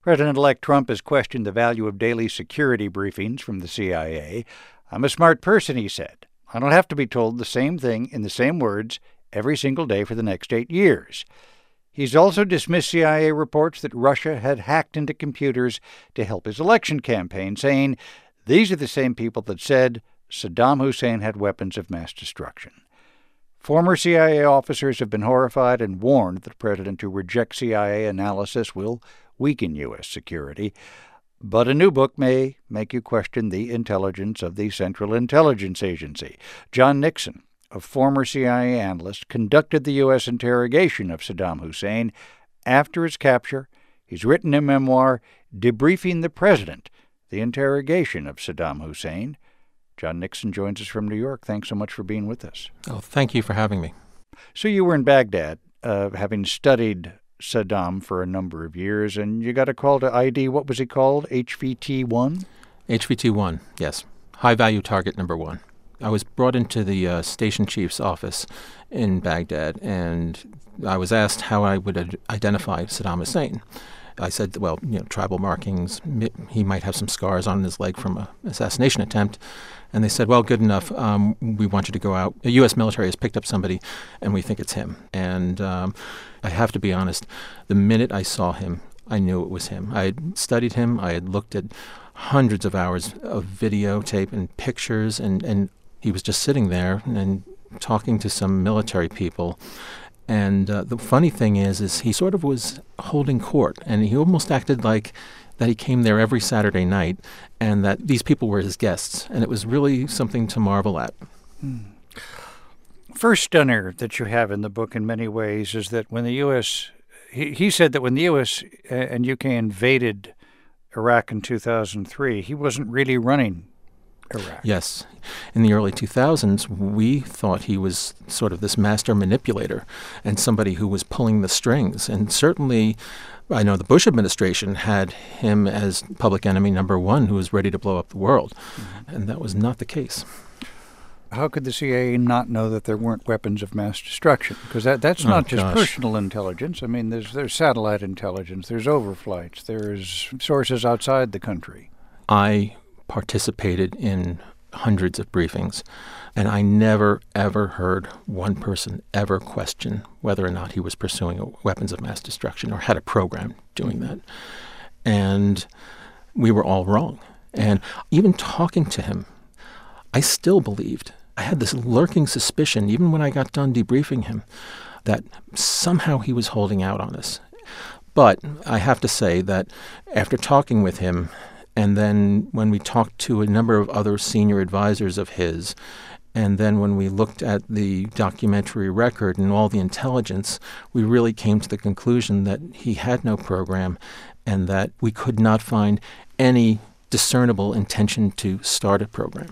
President-elect Trump has questioned the value of daily security briefings from the CIA. "I'm a smart person," he said. "I don't have to be told the same thing in the same words every single day for the next 8 years." He's also dismissed CIA reports that Russia had hacked into computers to help his election campaign, saying these are the same people that said Saddam Hussein had weapons of mass destruction. Former CIA officers have been horrified and warned that a president who rejects CIA analysis will weaken U.S. security. But a new book may make you question the intelligence of the Central Intelligence Agency. John Nixon, a former CIA analyst, conducted the U.S. interrogation of Saddam Hussein. After his capture, he's written a memoir, Debriefing the President, the Interrogation of Saddam Hussein. John Nixon joins us from New York. Thanks so much for being with us. Oh, thank you for having me. So you were in Baghdad, having studied Saddam for a number of years, and you got a call to ID. What was he called? HVT-1? HVT-1, yes. High-value target number 1. I was brought into the station chief's office in Baghdad, and I was asked how I would identify Saddam Hussein. I said, well, tribal markings. He might have some scars on his leg from an assassination attempt. And they said, well, good enough. We want you to go out. The U.S. military has picked up somebody, and we think it's him. And I have to be honest, the minute I saw him, I knew it was him. I had studied him. I had looked at hundreds of hours of videotape and pictures, and he was just sitting there and talking to some military people. And the funny thing is he sort of was holding court, and he almost acted like that he came there every Saturday night and that these people were his guests. And it was really something to marvel at. First stunner that you have in the book in many ways is that when the U.S. He said that when the U.S. and U.K. invaded Iraq in 2003, he wasn't really running Iraq. Yes. In the early 2000s, we thought he was sort of this master manipulator and somebody who was pulling the strings. And certainly, I know the Bush administration had him as public enemy number 1 who was ready to blow up the world. Mm-hmm. And that was not the case. How could the CIA not know that there weren't weapons of mass destruction? Because that's not just personal intelligence. I mean, there's satellite intelligence, there's overflights, there's sources outside the country. I participated in hundreds of briefings, and I never, ever heard one person ever question whether or not he was pursuing weapons of mass destruction or had a program doing that. And we were all wrong. And even talking to him, I still believed. I had this lurking suspicion, even when I got done debriefing him, that somehow he was holding out on us. But I have to say that after talking with him, and then when we talked to a number of other senior advisors of his, and then when we looked at the documentary record and all the intelligence, we really came to the conclusion that he had no program and that we could not find any discernible intention to start a program.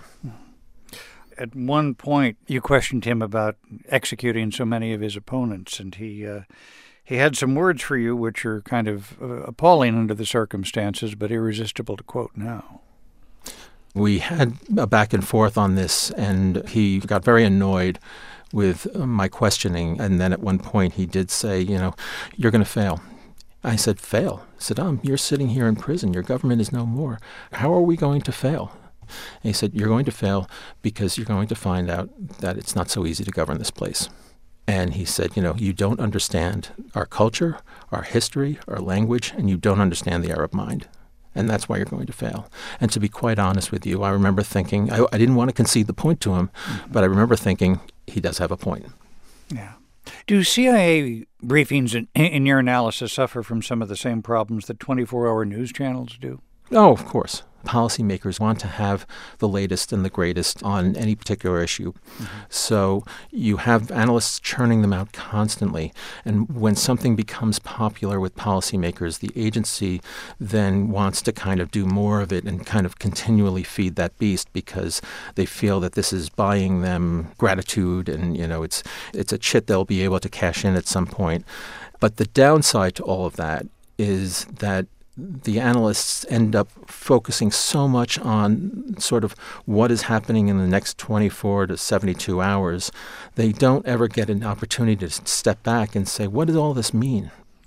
At one point, you questioned him about executing so many of his opponents, and he had some words for you which are kind of appalling under the circumstances, but irresistible to quote now. We had a back and forth on this, and he got very annoyed with my questioning. And then at one point he did say, you're going to fail. I said, fail? Saddam, you're sitting here in prison. Your government is no more. How are we going to fail? And he said, you're going to fail because you're going to find out that it's not so easy to govern this place. And he said, you don't understand our culture, our history, our language, and you don't understand the Arab mind. And that's why you're going to fail. And to be quite honest with you, I remember thinking, I didn't want to concede the point to him, but I remember thinking he does have a point. Yeah. Do CIA briefings in your analysis suffer from some of the same problems that 24-hour news channels do? Oh, of course. Policymakers want to have the latest and the greatest on any particular issue. Mm-hmm. So you have analysts churning them out constantly. And when something becomes popular with policymakers, the agency then wants to kind of do more of it and kind of continually feed that beast because they feel that this is buying them gratitude and, it's a chit they'll be able to cash in at some point. But the downside to all of that is that the analysts end up focusing so much on sort of what is happening in the next 24 to 72 hours, they don't ever get an opportunity to step back and say, what does all this mean?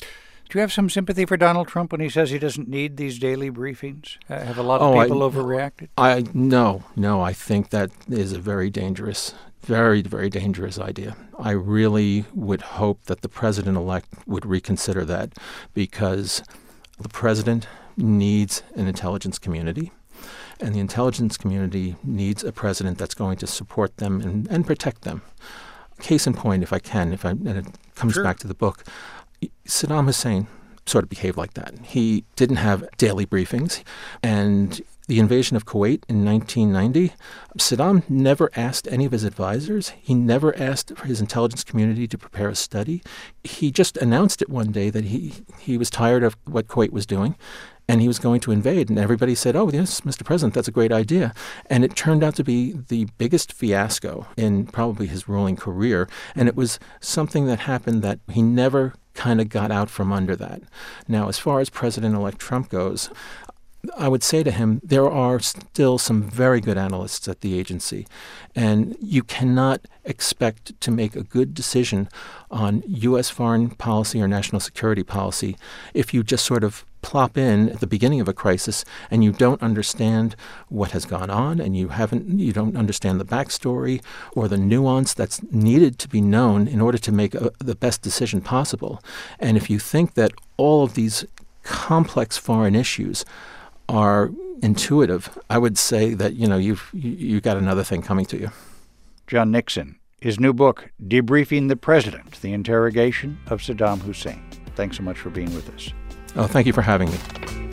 Do you have some sympathy for Donald Trump when he says he doesn't need these daily briefings? Have a lot of people overreacted? No. I think that is a very dangerous, very, very dangerous idea. I really would hope that the president-elect would reconsider that, because the president needs an intelligence community, and the intelligence community needs a president that's going to support them and protect them. Case in point, if I can, and it comes Sure. back to the book, Saddam Hussein sort of behaved like that. He didn't have daily briefings, and the invasion of Kuwait in 1990, Saddam never asked any of his advisors. He never asked for his intelligence community to prepare a study. He just announced it one day that he was tired of what Kuwait was doing, and he was going to invade. And everybody said, "Oh, yes, Mr. President, that's a great idea." And it turned out to be the biggest fiasco in probably his ruling career. And it was something that happened that he never kind of got out from under that. Now, as far as President-elect Trump goes, I would say to him, there are still some very good analysts at the agency, and you cannot expect to make a good decision on U.S. foreign policy or national security policy if you just sort of plop in at the beginning of a crisis and you don't understand what has gone on, and you don't understand the backstory or the nuance that's needed to be known in order to make the best decision possible. And if you think that all of these complex foreign issues are intuitive, I would say that you've got another thing coming to you. John Nixon, his new book, Debriefing the President, The Interrogation of Saddam Hussein. Thanks so much for being with us. Oh, thank you for having me.